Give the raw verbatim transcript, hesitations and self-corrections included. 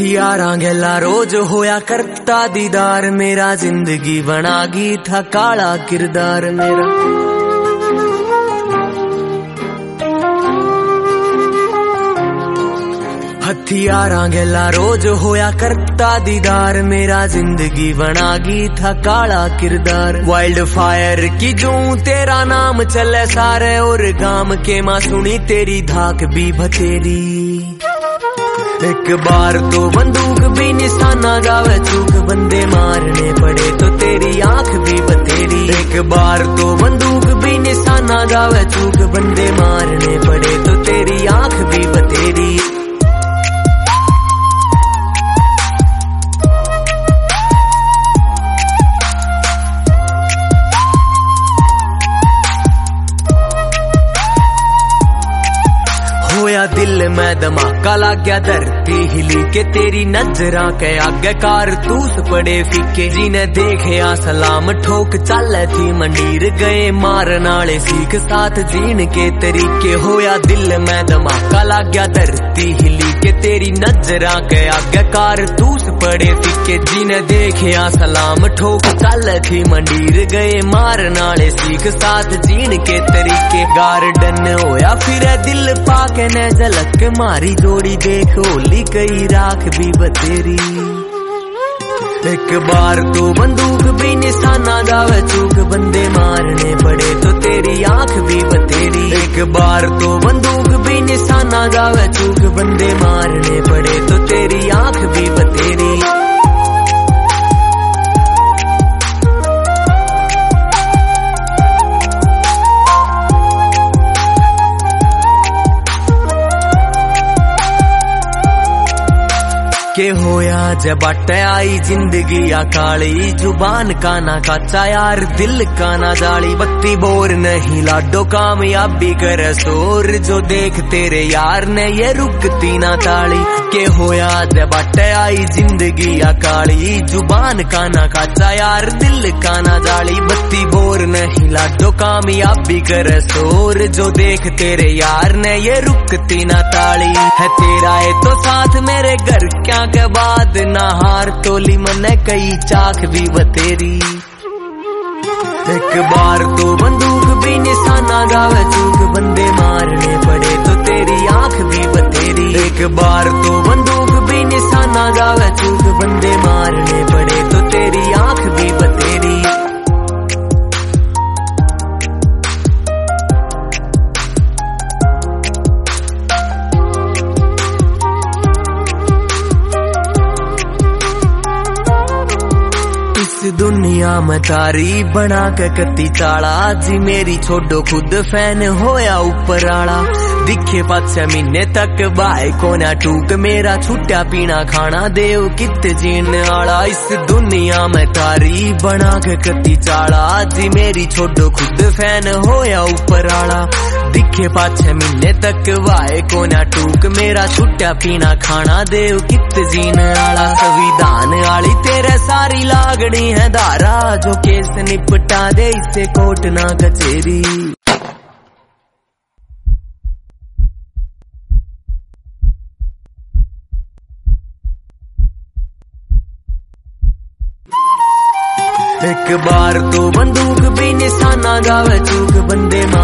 हथियारां गैला रोज होया करता दीदार मेरा, जिंदगी बना गई था काला किरदार मेरा। हथियारां गैला रोज होया करता दीदार मेरा, जिंदगी बना गई था काला किरदार। वाइल्ड फायर की जूं तेरा नाम चले सारे, और गाम के मां सुनी तेरी धाक भी बतेरी। एक बार तो बंदूक भी निशाना जावे चूक, बंदे मारने पड़े तो तेरी आंख भी बतेरी। एक बार तो बंदूक भी निशाना जावे चूक, बंदे मारने पड़े तो तेरी आंख भी बतेरी। होया दिल में धमाका लग गया, धरती हिली के तेरी नजरा के आगे कारतूस पड़े फीके। जिन्हें देखे आ सलाम ठोक चल थी मंडीर गए, मारन आले सीख साथ जीन के तरीके। होया दिल में धमाका लग गया, धरती हिली के तेरी नजरा के आगे कारतूस पड़े फीके। जिन्हें देखे आ सलाम ठोक चल थी मंडीर गए, मारन आले सीख साथ जीन के तरीके। गार्डन होया फिर दिल पाके ने झलक मारी जोड़ी, देख होली कई राख भी बतेरी। एक बार तो बंदूक भी निशाना जावे चूक, बंदे मारने पड़े तो तेरी आंख भी बतेरी। एक बार तो बंदूक भी निशाना जावे चूक, बंदे मारने पड़े तो तेरी आंख भी बतेरी। के होया जब अट आई जिंदगी अकाली, जुबान का ना काचा यार दिल का ना जाली। बत्ती बोर नहीं लाडो कामयाबी कर सोर, जो देख तेरे यार ने ये रुकती ना ताली। के होया जब अट आई जिंदगी अकाली, जुबान का ना काचा यार दिल का ना जाली। बत्ती बोर नहीं लाडो कामयाबी कर सोर, जो देख तेरे यार ने ये रुकती ना ताली। है तेरा ये तो साथ मेरे घर क्या के बाद, ना हार तोली मने कई चाक भी बतेरी। एक बार तो बंदूक भी निशाना जावे चूक, बंदे मारने पड़े तो तेरी आंख भी बतेरी। एक बार तो बंदूक भी निशाना जावे चूक, बंदे मारने पड़े तो तेरी आंख भी बतेरी। दुनिया में तारी बना के कती चाला, जी मेरी छोड़ो खुद फैन होया ऊपर आला। दिखे पाँच छह महीने तक बाय कोना टूक, मेरा छुट्टा पीना खाना देव कित जीन आला। इस दुनिया में तारी बना के कती चाला, जी मेरी छोड़ो खुद फैन होया ऊपर आला। दिखे पाँच छह महीने तक वाए कोना टूक, मेरा छुट्टा पीना खाना देव कित जीन आला। संविधान आली तेरे सारी लागनी है धारा, जो केस निपटा दे इसे कोर्ट ना कचेरी। एक बार तो बंदूक भी निशाना जावे चूक, बंदे